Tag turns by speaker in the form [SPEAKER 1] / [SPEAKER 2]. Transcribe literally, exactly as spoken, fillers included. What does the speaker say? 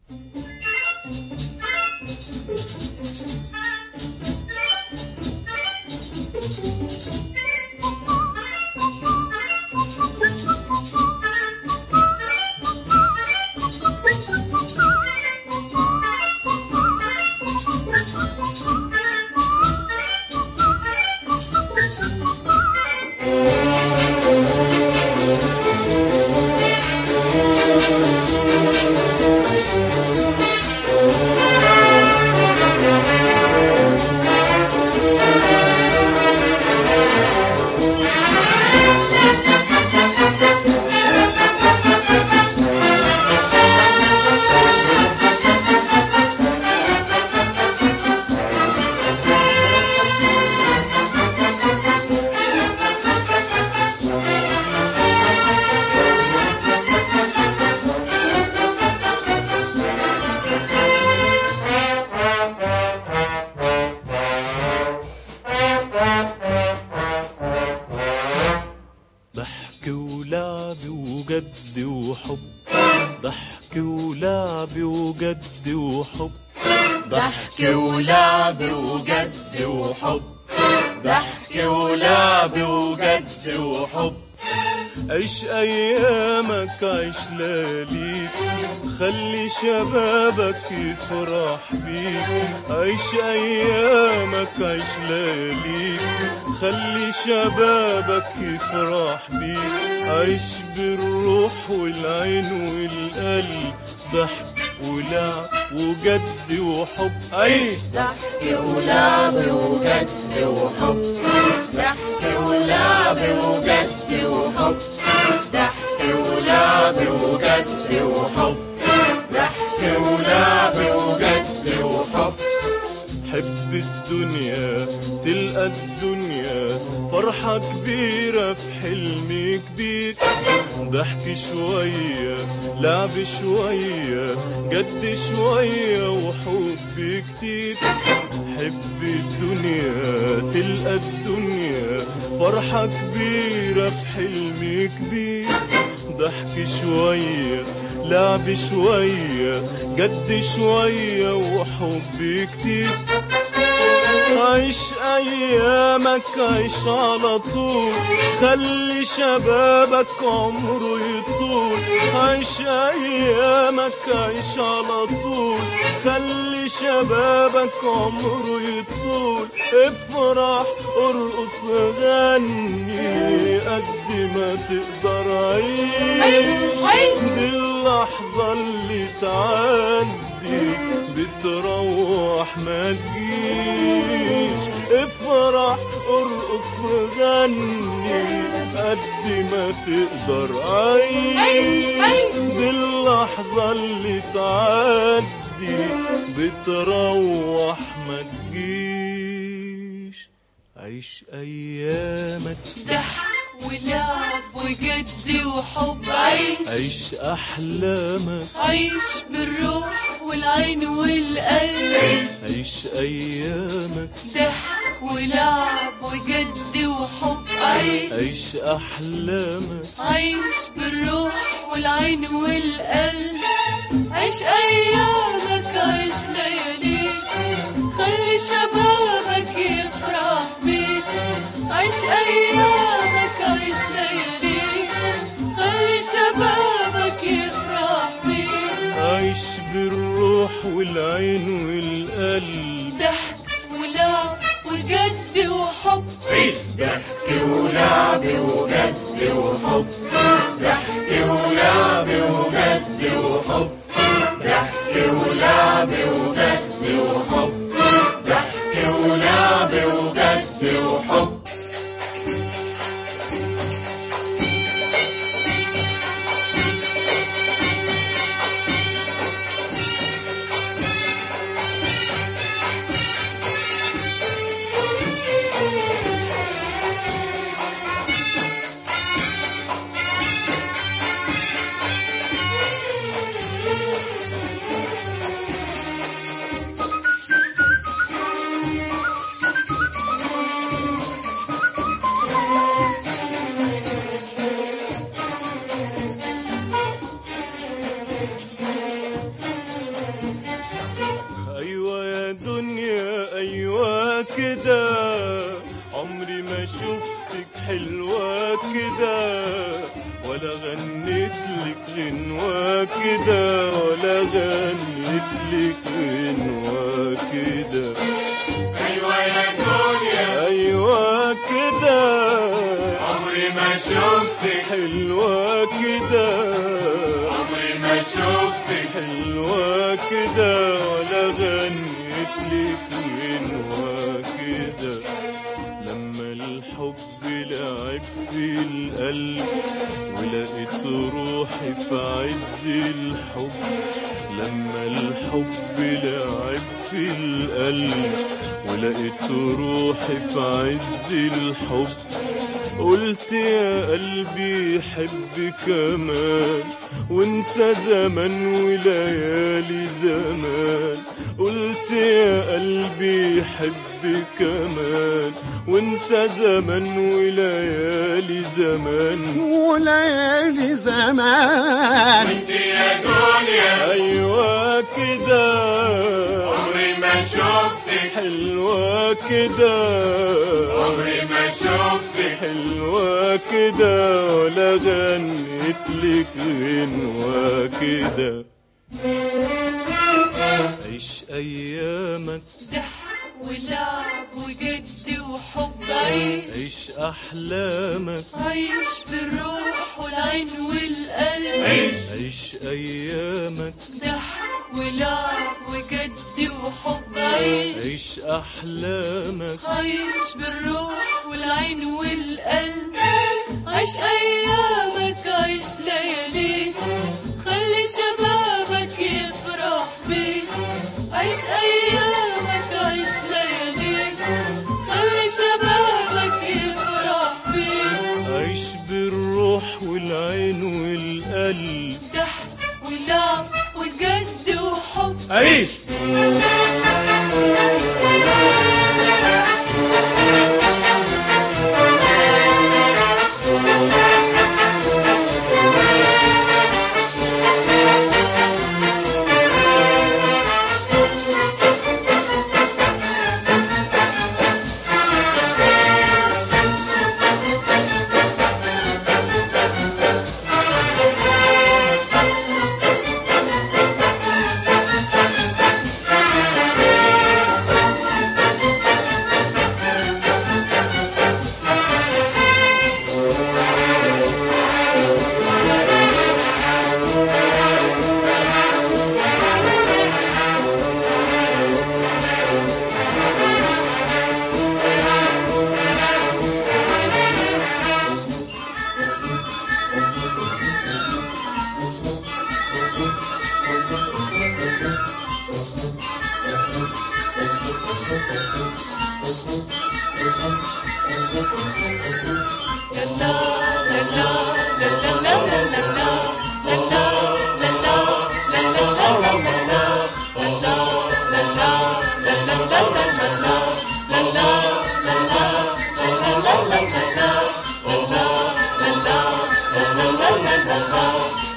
[SPEAKER 1] وجد وحب، ضحك ولعب وجد وحب،
[SPEAKER 2] ضحك ولعب وجد وحب، ضحك ولعب وجد وحب.
[SPEAKER 1] عيش ايامك عيش لياليك، خلي شبابك يفرح بيك. عيش ايامك عيش لياليك، خلي شبابك يفرح بيك. عيش بالروح والعين والقلب، ضحك ولعب وجد وحب. عيش
[SPEAKER 2] ضحك ولعب وجد وحب، ضحك ولعب وجد وحب، ضحك ولعب وجد وحب، ضحك ولعب وجد وحب.
[SPEAKER 1] حب الدنيا تلقى الدنيا فرحة كبيرة في حلم كبير. ضحك شوية لعب شوية جد شوية وحب كتير. حب الدنيا تلقى الدنيا فرحة كبيرة في حلم كبير. ضحك شوية لعب شوية جد شوية وحب كتير. عيش ايامك عيش على طول، خلي شبابك عمره يطول. عيش ايامك عيش على طول، خلي شبابك عمره يطول. افرح ارقص غني قد ما تقدر. عيش دي اللحظة اللي تعدي بتروح ما تجيش. افرح ارقص غني قد ما تقدر. عيش دي اللحظة اللي تعدي بتروح ما تجيش. عيش ايامك
[SPEAKER 2] ضحك ولعب وجد وحب. عيش
[SPEAKER 1] عيش احلامك
[SPEAKER 2] عيش بالروح والعين والقلب.
[SPEAKER 1] عيش ايامك
[SPEAKER 2] ضحك ولعب وجد وحب. عيش
[SPEAKER 1] عيش احلامك
[SPEAKER 2] عيش بالروح والعين والقلب. عيش ايامك عيش لياليك، خلي شبابك يفرح بيك. عيش ايامك عيش لياليك، خلي شبابك يفرح بيك.
[SPEAKER 1] عيش بالروح والعين والقلب.
[SPEAKER 2] ضحك ولعب وجد وحب.
[SPEAKER 3] عيش ضحك ولعب وجد وحب، ضحك ولعب وجد وحب، ضحك ولعب وجد وحب، ضحك ولعب وجد وحب.
[SPEAKER 1] كده، عمري ما شفتك حلوة كده، ولا غنيت لك غنوة كده، ولا غنيت لك غنوة كده.
[SPEAKER 3] أيوة يا دنيا
[SPEAKER 1] أيوة كده،
[SPEAKER 3] عمري ما شفتك
[SPEAKER 1] حلوة كده،
[SPEAKER 3] عمري ما شفتك
[SPEAKER 1] حلوة كده، ولا غنيت لك غنوة كده. لما الحب لعب في القلب ولقيت روحي في عز الحب، لما الحب لعب في القلب ولقيت روحي في عز الحب، قلت يا قلبي حب كمان وانسى زمن وليالي زمان، قلت يا قلبي حب كمان وانسى زمن وليالي زمان،
[SPEAKER 4] وليالي زمان.
[SPEAKER 3] وانت يا دنيا
[SPEAKER 1] أيوة كده،
[SPEAKER 3] عمري ما شفتك
[SPEAKER 1] حلوة كده،
[SPEAKER 3] عمري ما شفتك
[SPEAKER 1] حلوة كده، ولا غنيت لك غنوة كده. عيش أيامك،
[SPEAKER 2] ضحك ولعب وجد وحب، عيش
[SPEAKER 1] عيش أحلامك،
[SPEAKER 2] عيش بالروح والعين والقلب،
[SPEAKER 3] عيش
[SPEAKER 1] عيش أيامك،
[SPEAKER 2] ضحك ولعب وجد وحب، عيش
[SPEAKER 1] عيش أحلامك،
[SPEAKER 2] عيش بالروح والعين والقلب، عيش أيامك عيش لياليك، خلي شبابك يفرح بيك، عيش أيامك عيش لياليك، خلي شبابك يفرح بيك،
[SPEAKER 1] عيش بالروح والعين والقلب،
[SPEAKER 2] ضحك ولعب وجد وحب.
[SPEAKER 1] عيش
[SPEAKER 2] la la la la